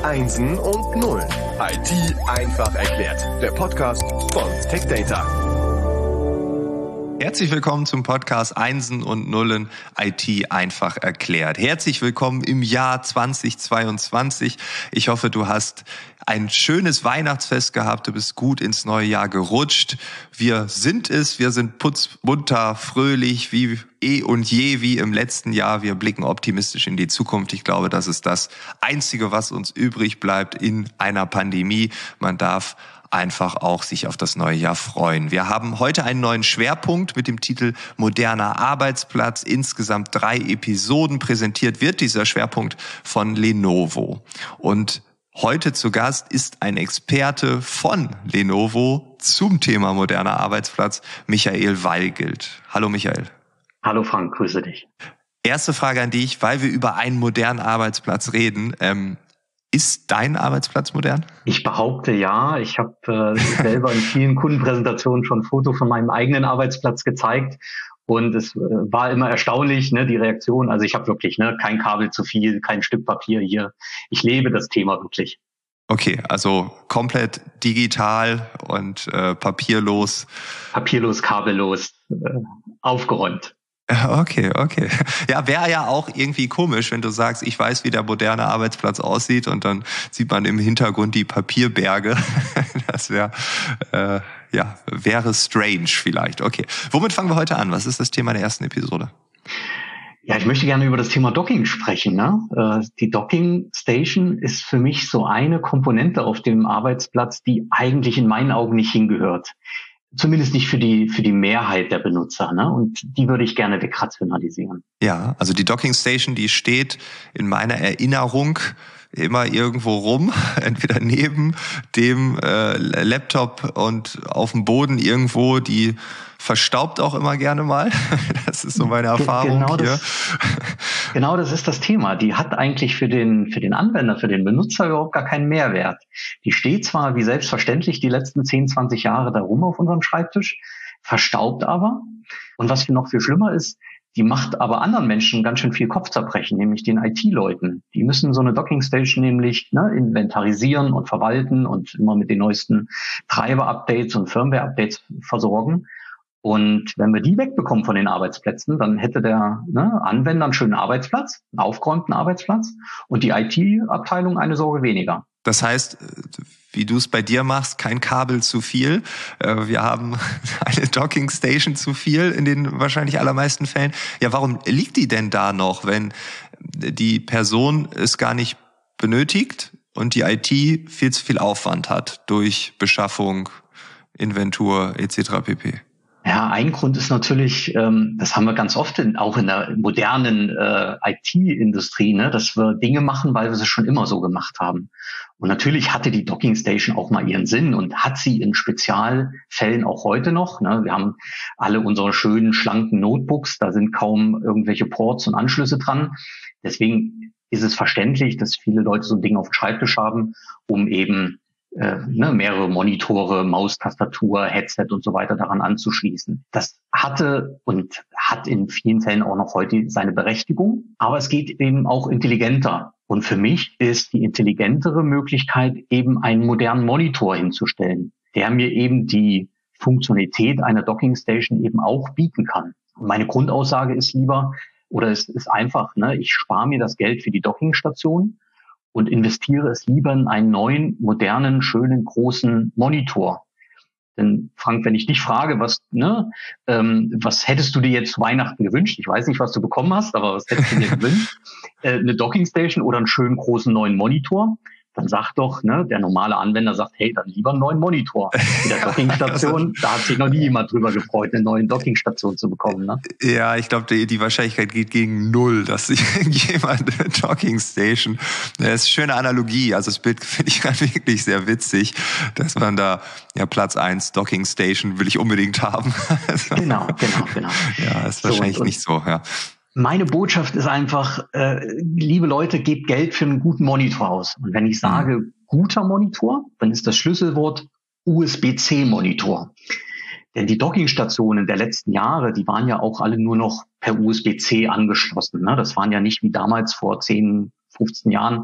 Einsen und Nullen. IT einfach erklärt. Der Podcast von TechData. Herzlich willkommen zum Podcast Einsen und Nullen IT einfach erklärt. Herzlich willkommen im Jahr 2022. Ich hoffe, du hast ein schönes Weihnachtsfest gehabt, du bist gut ins neue Jahr gerutscht. Wir sind putzmunter, fröhlich, wie eh und je, wie im letzten Jahr. Wir blicken optimistisch in die Zukunft. Ich glaube, das ist das Einzige, was uns übrig bleibt in einer Pandemie. Man darf einfach auch sich auf das neue Jahr freuen. Wir haben heute einen neuen Schwerpunkt mit dem Titel Moderner Arbeitsplatz. Insgesamt 3 Episoden. Präsentiert wird dieser Schwerpunkt von Lenovo. Und heute zu Gast ist ein Experte von Lenovo zum Thema moderner Arbeitsplatz, Michael Weigelt. Hallo Michael. Hallo Frank, grüße dich. Erste Frage an dich, weil wir über einen modernen Arbeitsplatz reden. Ist dein Arbeitsplatz modern? Ich behaupte ja. Ich habe selber in vielen Kundenpräsentationen schon ein Foto von meinem eigenen Arbeitsplatz gezeigt. Und es war immer erstaunlich, die Reaktion. Also ich habe wirklich kein Kabel zu viel, kein Stück Papier hier. Ich lebe das Thema wirklich. Okay, also komplett digital und papierlos. Papierlos, kabellos, aufgeräumt. Okay. Ja, wäre ja auch irgendwie komisch, wenn du sagst, ich weiß, wie der moderne Arbeitsplatz aussieht und dann sieht man im Hintergrund die Papierberge. Das wäre strange vielleicht. Okay, womit fangen wir heute an? Was ist das Thema der ersten Episode? Ja, ich möchte gerne über das Thema Docking sprechen. Die Docking Station ist für mich so eine Komponente auf dem Arbeitsplatz, die eigentlich in meinen Augen nicht hingehört. Zumindest nicht für die Mehrheit der Benutzer, Und die würde ich gerne wegrationalisieren. Ja, also die Docking Station, die steht in meiner Erinnerung immer irgendwo rum, entweder neben dem Laptop und auf dem Boden irgendwo, die verstaubt auch immer gerne mal. Das ist so meine Erfahrung hier. Genau, das ist das Thema. Die hat eigentlich für den Anwender, für den Benutzer überhaupt gar keinen Mehrwert. Die steht zwar wie selbstverständlich die letzten 10, 20 Jahre da rum auf unserem Schreibtisch, verstaubt aber. Und was noch viel schlimmer ist, die macht aber anderen Menschen ganz schön viel Kopfzerbrechen, nämlich den IT-Leuten. Die müssen so eine Docking-Station nämlich inventarisieren und verwalten und immer mit den neuesten Treiber-Updates und Firmware-Updates versorgen. Und wenn wir die wegbekommen von den Arbeitsplätzen, dann hätte der Anwender einen schönen Arbeitsplatz, einen aufgeräumten Arbeitsplatz und die IT-Abteilung eine Sorge weniger. Das heißt, wie du es bei dir machst, kein Kabel zu viel. Wir haben eine Docking Station zu viel in den wahrscheinlich allermeisten Fällen. Ja, warum liegt die denn da noch, wenn die Person es gar nicht benötigt und die IT viel zu viel Aufwand hat durch Beschaffung, Inventur etc. pp.? Ja, ein Grund ist natürlich, das haben wir ganz oft auch in der modernen IT-Industrie, dass wir Dinge machen, weil wir sie schon immer so gemacht haben. Und natürlich hatte die Docking Station auch mal ihren Sinn und hat sie in Spezialfällen auch heute noch. Wir haben alle unsere schönen, schlanken Notebooks, da sind kaum irgendwelche Ports und Anschlüsse dran. Deswegen ist es verständlich, dass viele Leute so ein Ding auf dem Schreibtisch haben, um eben mehrere Monitore, Maustastatur, Headset und so weiter daran anzuschließen. Das hatte und hat in vielen Fällen auch noch heute seine Berechtigung, aber es geht eben auch intelligenter. Und für mich ist die intelligentere Möglichkeit, eben einen modernen Monitor hinzustellen, der mir eben die Funktionalität einer Docking Station eben auch bieten kann. Und meine Grundaussage ist es ist einfach, ich spare mir das Geld für die Dockingstation und investiere es lieber in einen neuen, modernen, schönen, großen Monitor. Denn Frank, wenn ich dich frage, was hättest du dir jetzt zu Weihnachten gewünscht? Ich weiß nicht, was du bekommen hast, aber was hättest du dir gewünscht? Eine Docking Station oder einen schönen, großen, neuen Monitor? Dann sagt doch, der normale Anwender sagt, hey, dann lieber einen neuen Monitor. In der Dockingstation, da hat sich noch nie jemand drüber gefreut, eine neue Dockingstation zu bekommen. Ja, ich glaube, die Wahrscheinlichkeit geht gegen 0, dass sich jemand eine Dockingstation, das ist eine schöne Analogie, also das Bild finde ich wirklich sehr witzig, dass man da, Platz 1 Dockingstation will ich unbedingt haben. Genau. Ja, ist wahrscheinlich nicht so, ja. Meine Botschaft ist einfach, liebe Leute, gebt Geld für einen guten Monitor aus. Und wenn ich sage guter Monitor, dann ist das Schlüsselwort USB-C-Monitor. Denn die Dockingstationen der letzten Jahre, die waren ja auch alle nur noch per USB-C angeschlossen. Das waren ja nicht wie damals vor 10, 15 Jahren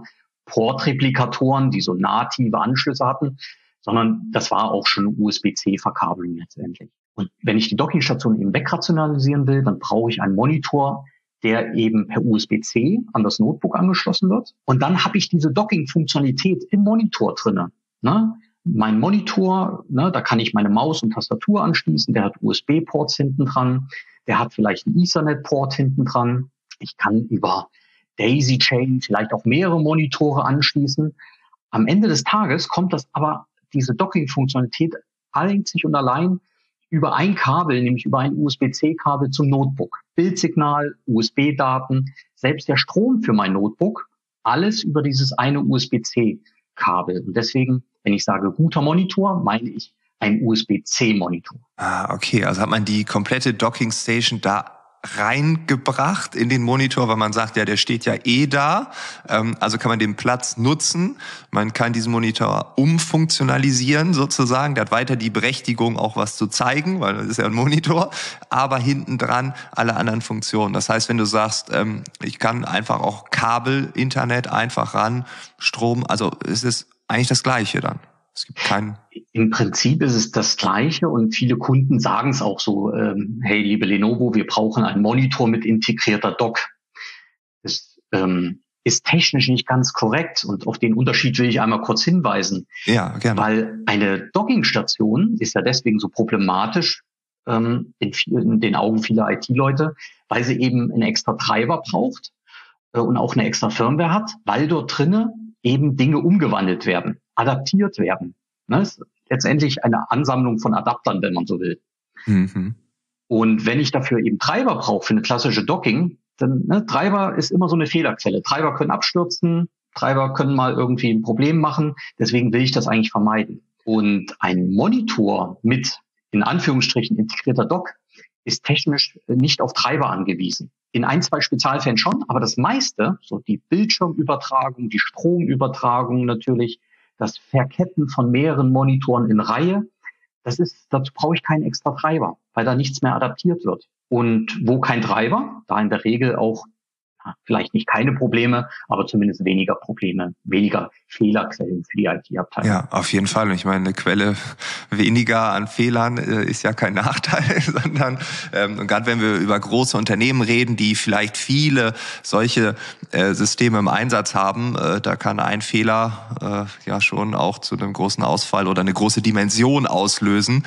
Portreplikatoren, die so native Anschlüsse hatten, sondern das war auch schon USB-C-Verkabelung letztendlich. Und wenn ich die Dockingstation eben wegrationalisieren will, dann brauche ich einen Monitor, der eben per USB-C an das Notebook angeschlossen wird. Und dann habe ich diese Docking-Funktionalität im Monitor drinne. Ne? Mein Monitor, ne, da kann ich meine Maus und Tastatur anschließen, der hat USB-Ports hinten dran, der hat vielleicht einen Ethernet-Port hinten dran. Ich kann über Daisy Chain vielleicht auch mehrere Monitore anschließen. Am Ende des Tages kommt das aber, diese Docking-Funktionalität einzig und allein über ein Kabel, nämlich über ein USB-C-Kabel zum Notebook. Bildsignal, USB-Daten, selbst der Strom für mein Notebook, alles über dieses eine USB-C-Kabel. Und deswegen, wenn ich sage guter Monitor, meine ich ein USB-C-Monitor. Ah, okay. Also hat man die komplette Docking Station da reingebracht in den Monitor, weil man sagt, ja, der steht ja da. Also kann man den Platz nutzen. Man kann diesen Monitor umfunktionalisieren sozusagen. Der hat weiter die Berechtigung, auch was zu zeigen, weil das ist ja ein Monitor. Aber hinten dran alle anderen Funktionen. Das heißt, wenn du sagst, ich kann einfach auch Kabel, Internet einfach ran, Strom, also es ist eigentlich das Gleiche dann. Es gibt keinen. Im Prinzip ist es das Gleiche und viele Kunden sagen es auch so, hey, liebe Lenovo, wir brauchen einen Monitor mit integrierter Dock. Das ist technisch nicht ganz korrekt und auf den Unterschied will ich einmal kurz hinweisen. Ja, gerne. Weil eine Dockingstation ist ja deswegen so problematisch in den Augen vieler IT-Leute, weil sie eben einen extra Treiber braucht und auch eine extra Firmware hat, weil dort drinne eben Dinge umgewandelt werden, adaptiert werden. Ne? Das ist letztendlich eine Ansammlung von Adaptern, wenn man so will. Mhm. Und wenn ich dafür eben Treiber brauche für eine klassische Docking, dann Treiber ist immer so eine Fehlerquelle. Treiber können abstürzen, Treiber können mal irgendwie ein Problem machen. Deswegen will ich das eigentlich vermeiden. Und ein Monitor mit, in Anführungsstrichen, integrierter Dock ist technisch nicht auf Treiber angewiesen. In 1, 2 Spezialfällen schon, aber das meiste, so die Bildschirmübertragung, die Stromübertragung natürlich, das Verketten von mehreren Monitoren in Reihe, dazu brauche ich keinen extra Treiber, weil da nichts mehr adaptiert wird. Und wo kein Treiber, da in der Regel auch vielleicht nicht keine Probleme, aber zumindest weniger Probleme, weniger Fehlerquellen für die IT-Abteilung. Ja, auf jeden Fall. Und ich meine, eine Quelle weniger an Fehlern ist ja kein Nachteil, sondern und gerade wenn wir über große Unternehmen reden, die vielleicht viele solche Systeme im Einsatz haben, da kann ein Fehler ja schon auch zu einem großen Ausfall oder eine große Dimension auslösen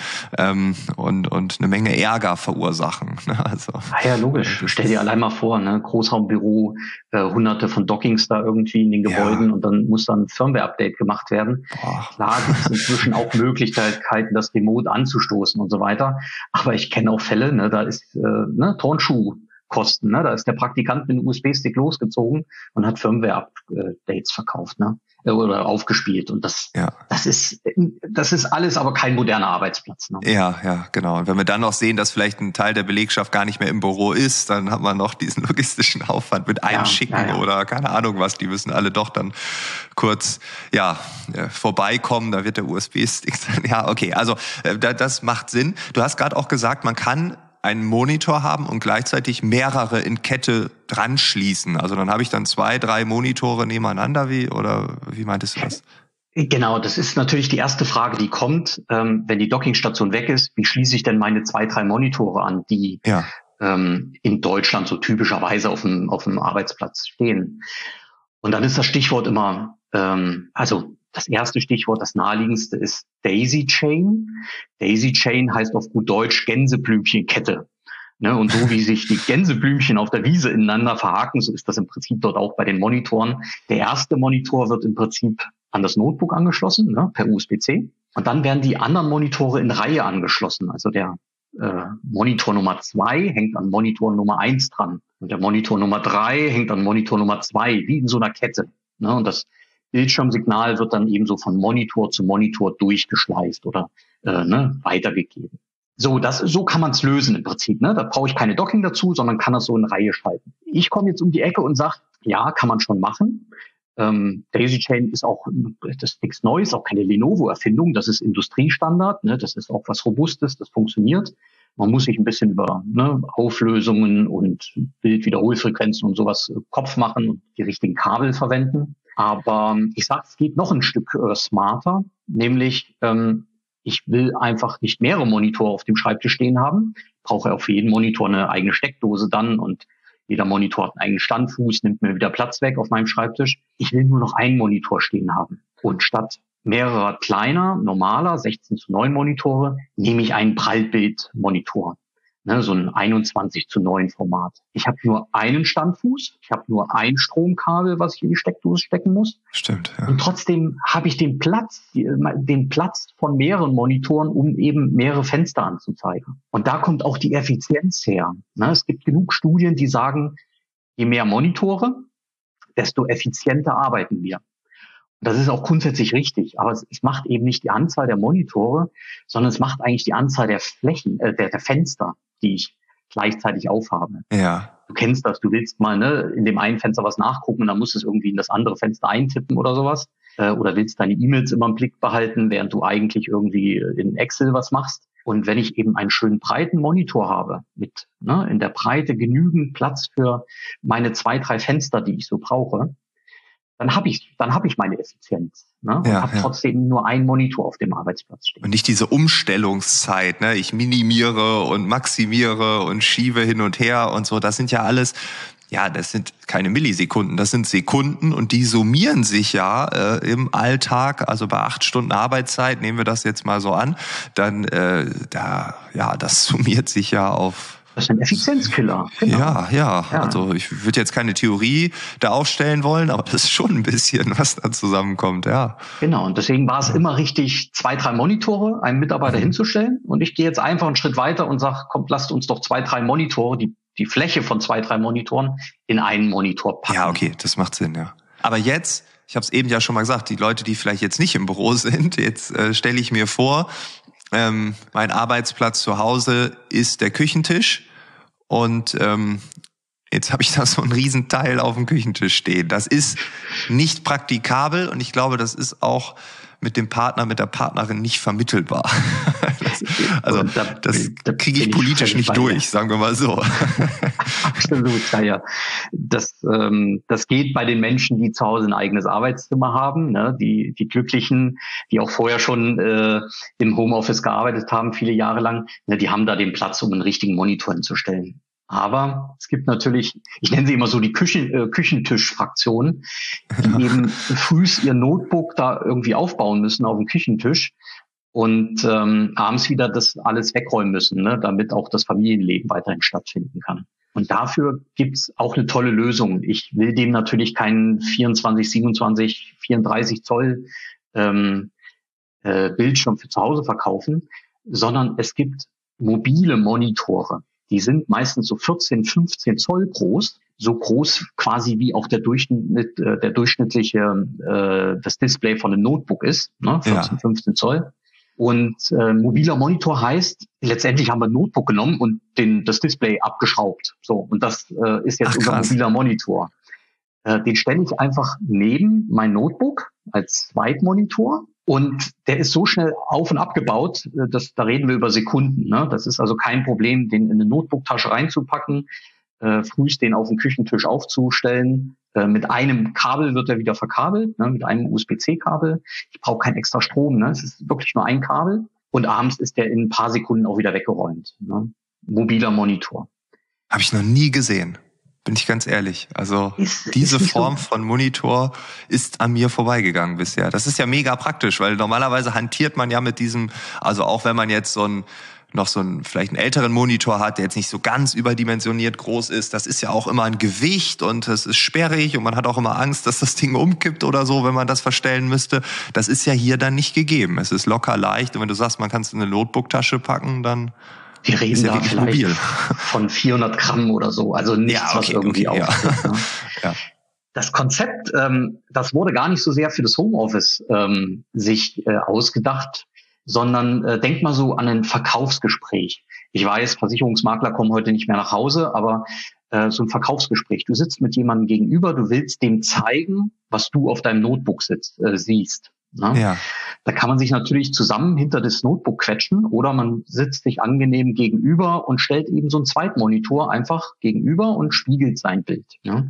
und eine Menge Ärger verursachen. Also, ja, logisch. Stell dir allein mal vor, ne, Großraumbüro, hunderte von Dockings da irgendwie in den Gebäuden und dann muss dann ein Firmware-Update gemacht werden. Klar gibt es inzwischen auch Möglichkeiten, das Remote anzustoßen und so weiter. Aber ich kenne auch Fälle, ne, da ist Turnschuhkosten, ne, da ist der Praktikant mit einem USB-Stick losgezogen und hat Firmware-Updates verkauft, ne, oder aufgespielt. Und das ist alles aber kein moderner Arbeitsplatz. Ne? Ja, genau. Und wenn wir dann noch sehen, dass vielleicht ein Teil der Belegschaft gar nicht mehr im Büro ist, dann hat man noch diesen logistischen Aufwand mit Einschicken oder keine Ahnung was. Die müssen alle doch dann kurz vorbeikommen. Da wird der USB-Stick sein. Ja, okay. Also das macht Sinn. Du hast gerade auch gesagt, man kann einen Monitor haben und gleichzeitig mehrere in Kette dran schließen. Also dann habe ich dann 2, 3 Monitore nebeneinander, wie meintest du das? Genau, das ist natürlich die erste Frage, die kommt, wenn die Dockingstation weg ist. Wie schließe ich denn meine 2, 3 Monitore an, die in Deutschland so typischerweise auf dem Arbeitsplatz stehen? Und dann ist das Stichwort immer, das erste Stichwort, das naheliegendste ist Daisy Chain. Daisy Chain heißt auf gut Deutsch Gänseblümchenkette. Ne, und so wie sich die Gänseblümchen auf der Wiese ineinander verhaken, so ist das im Prinzip dort auch bei den Monitoren. Der erste Monitor wird im Prinzip an das Notebook angeschlossen, ne, per USB-C. Und dann werden die anderen Monitore in Reihe angeschlossen. Also der Monitor Nummer 2 hängt an Monitor Nummer 1 dran. Und der Monitor Nummer 3 hängt an Monitor Nummer 2, wie in so einer Kette. Ne, und das Bildschirmsignal wird dann eben so von Monitor zu Monitor durchgeschleift oder weitergegeben. So kann man es lösen im Prinzip. Ne? Da brauche ich keine Docking dazu, sondern kann das so in Reihe schalten. Ich komme jetzt um die Ecke und sage, ja, kann man schon machen. Daisy Chain ist auch das ist nichts Neues, auch keine Lenovo-Erfindung. Das ist Industriestandard. Ne? Das ist auch was Robustes, das funktioniert. Man muss sich ein bisschen über Auflösungen und Bildwiederholfrequenzen und sowas Kopf machen und die richtigen Kabel verwenden. Aber ich sage, es geht noch ein Stück smarter, nämlich ich will einfach nicht mehrere Monitore auf dem Schreibtisch stehen haben. Brauche auf jeden Monitor eine eigene Steckdose dann und jeder Monitor hat einen eigenen Standfuß, nimmt mir wieder Platz weg auf meinem Schreibtisch. Ich will nur noch einen Monitor stehen haben. Und statt mehrerer kleiner, normaler 16:9 Monitore nehme ich einen Prallbildmonitor. Ne, so ein 21:9 Format. Ich habe nur einen Standfuß, ich habe nur ein Stromkabel, was ich in die Steckdose stecken muss. Stimmt, ja. Und trotzdem habe ich den Platz von mehreren Monitoren, um eben mehrere Fenster anzuzeigen. Und da kommt auch die Effizienz her. Ne, es gibt genug Studien, die sagen, je mehr Monitore, desto effizienter arbeiten wir. Das ist auch grundsätzlich richtig, aber es macht eben nicht die Anzahl der Monitore, sondern es macht eigentlich die Anzahl der Flächen, der Fenster, die ich gleichzeitig aufhabe. Ja. Du kennst das, du willst mal in dem einen Fenster was nachgucken und dann musst du es irgendwie in das andere Fenster eintippen oder sowas. Oder willst deine E-Mails immer im Blick behalten, während du eigentlich irgendwie in Excel was machst. Und wenn ich eben einen schönen breiten Monitor habe, mit in der Breite genügend Platz für meine 2, 3 Fenster, die ich so brauche, dann habe ich meine Effizienz. Und habe trotzdem nur einen Monitor auf dem Arbeitsplatz stehen. Und nicht diese Umstellungszeit, ne? Ich minimiere und maximiere und schiebe hin und her und so. Das sind ja alles, das sind keine Millisekunden, das sind Sekunden und die summieren sich im Alltag. Also bei 8 Stunden Arbeitszeit, nehmen wir das jetzt mal so an, dann das summiert sich ja auf. Das ist ein Effizienzkiller. Genau. Ja. Also ich würde jetzt keine Theorie da aufstellen wollen, aber das ist schon ein bisschen, was da zusammenkommt, ja. Genau, und deswegen war es immer richtig, 2, 3 Monitore einem Mitarbeiter hinzustellen. Und ich gehe jetzt einfach einen Schritt weiter und sage, kommt, lasst uns doch 2, 3 Monitore, die Fläche von 2, 3 Monitoren in einen Monitor packen. Ja, okay, das macht Sinn, ja. Aber jetzt, ich habe es eben ja schon mal gesagt, die Leute, die vielleicht jetzt nicht im Büro sind, jetzt stelle ich mir vor, mein Arbeitsplatz zu Hause ist der Küchentisch und jetzt habe ich da so einen Riesen-Teil auf dem Küchentisch stehen. Das ist nicht praktikabel und ich glaube, das ist auch mit dem Partner, mit der Partnerin nicht vermittelbar. Das kriege ich politisch nicht durch, sagen wir mal so. Absolut, ja. Das geht bei den Menschen, die zu Hause ein eigenes Arbeitszimmer haben, ne? Die Glücklichen, die auch vorher schon im Homeoffice gearbeitet haben, viele Jahre lang, ne? Die haben da den Platz, um einen richtigen Monitor hinzustellen. Aber es gibt natürlich, ich nenne sie immer so die Küchentisch-Fraktion, die eben frühs ihr Notebook da irgendwie aufbauen müssen auf dem Küchentisch und abends wieder das alles wegräumen müssen, ne, damit auch das Familienleben weiterhin stattfinden kann. Und dafür gibt's auch eine tolle Lösung. Ich will dem natürlich keinen 24, 27, 34 Zoll Bildschirm für zu Hause verkaufen, sondern es gibt mobile Monitore. Die sind meistens so 14, 15 Zoll groß, so groß quasi wie auch der durchschnittliche das Display von einem Notebook ist, ne? 14, 15 Zoll. Und mobiler Monitor heißt, letztendlich haben wir ein Notebook genommen und das Display abgeschraubt. So, und das ist jetzt unser mobiler Monitor. Den stelle ich einfach neben mein Notebook als Zweitmonitor. Und der ist so schnell auf- und abgebaut, da reden wir über Sekunden. Ne? Das ist also kein Problem, den in eine Notebooktasche reinzupacken, frühst den auf den Küchentisch aufzustellen. Mit einem Kabel wird er wieder verkabelt, ne? Mit einem USB-C-Kabel. Ich brauche kein extra Strom, ne? Es ist wirklich nur ein Kabel. Und abends ist der in ein paar Sekunden auch wieder weggeräumt. Ne? Mobiler Monitor. Habe ich noch nie gesehen. Bin ich ganz ehrlich. Also diese Form von Monitor ist an mir vorbeigegangen bisher. Das ist ja mega praktisch, weil normalerweise hantiert man ja mit diesem, also auch wenn man jetzt vielleicht einen älteren Monitor hat, der jetzt nicht so ganz überdimensioniert groß ist, das ist ja auch immer ein Gewicht und es ist sperrig und man hat auch immer Angst, dass das Ding umkippt oder so, wenn man das verstellen müsste. Das ist ja hier dann nicht gegeben. Es ist locker leicht und wenn du sagst, man kann es in eine Notebooktasche packen, dann wir reden da vielleicht von 400 Gramm oder so, also nichts, was irgendwie auftritt. Ne? Ja. Das Konzept, das wurde gar nicht so sehr für das Homeoffice sich ausgedacht, sondern denk mal so an ein Verkaufsgespräch. Ich weiß, Versicherungsmakler kommen heute nicht mehr nach Hause, aber so ein Verkaufsgespräch. Du sitzt mit jemandem gegenüber, du willst dem zeigen, was du auf deinem Notebook siehst. Ne? Ja. Da kann man sich natürlich zusammen hinter das Notebook quetschen oder man sitzt sich angenehm gegenüber und stellt eben so einen Zweitmonitor einfach gegenüber und spiegelt sein Bild. Ne?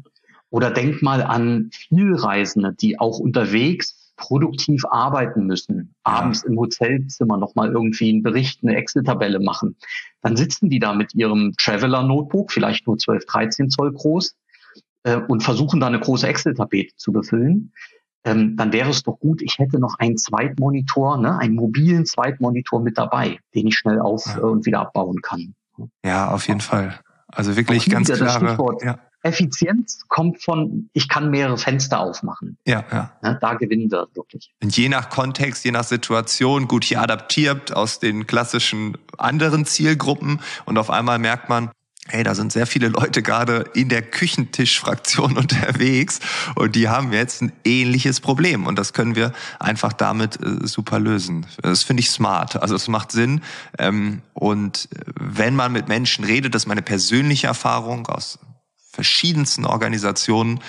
Oder denk mal an Vielreisende, die auch unterwegs produktiv arbeiten müssen, abends im Hotelzimmer nochmal irgendwie einen Bericht, eine Excel-Tabelle machen. Dann sitzen die da mit ihrem Traveler-Notebook, vielleicht nur 12, 13 Zoll groß, und versuchen da eine große Excel-Tabelle zu befüllen. Dann wäre es doch gut, ich hätte noch einen Zweitmonitor, einen mobilen Zweitmonitor mit dabei, den ich schnell auf und wieder abbauen kann. Ja, auf jeden Fall. Also wirklich ganz klare. Effizienz kommt von, ich kann mehrere Fenster aufmachen. Ja. Da gewinnen wir wirklich. Und je nach Kontext, je nach Situation, gut hier adaptiert aus den klassischen anderen Zielgruppen und auf einmal merkt man, hey, da sind sehr viele Leute gerade in der Küchentischfraktion unterwegs und die haben jetzt ein ähnliches Problem und das können wir einfach damit super lösen. Das finde ich smart, also es macht Sinn und wenn man mit Menschen redet, das ist meine persönliche Erfahrung aus verschiedensten Organisationen,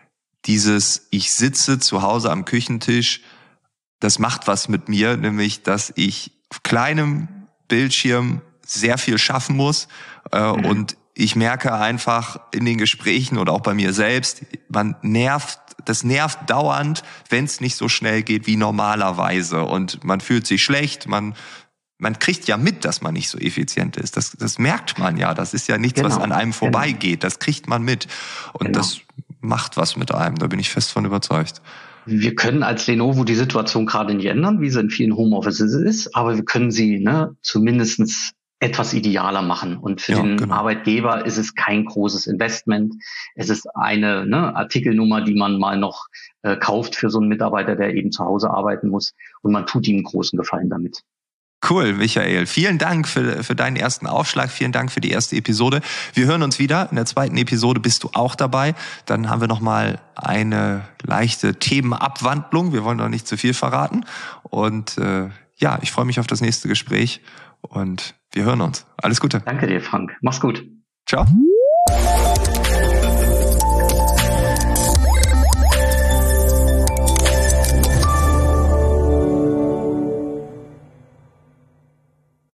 ich sitze zu Hause am Küchentisch, das macht was mit mir, nämlich, dass ich auf kleinem Bildschirm sehr viel schaffen muss und ich merke einfach in den Gesprächen oder auch bei mir selbst, das nervt dauernd, wenn es nicht so schnell geht wie normalerweise und man fühlt sich schlecht, man kriegt ja mit, dass man nicht so effizient ist. Das merkt man ja. Das ist ja nichts, was an einem vorbeigeht. Das kriegt man mit. Und das macht was mit einem. Da bin ich fest von überzeugt. Wir können als Lenovo die Situation gerade nicht ändern, wie sie in vielen Homeoffices ist. Aber wir können sie zumindest etwas idealer machen. Und für den Arbeitgeber ist es kein großes Investment. Es ist eine Artikelnummer, die man mal noch kauft für so einen Mitarbeiter, der eben zu Hause arbeiten muss. Und man tut ihm einen großen Gefallen damit. Cool, Michael. Vielen Dank für deinen ersten Aufschlag. Vielen Dank für die erste Episode. Wir hören uns wieder. In der zweiten Episode bist du auch dabei. Dann haben wir nochmal eine leichte Themenabwandlung. Wir wollen noch nicht zu viel verraten. Und ich freue mich auf das nächste Gespräch. Und wir hören uns. Alles Gute. Danke dir, Frank. Mach's gut. Ciao.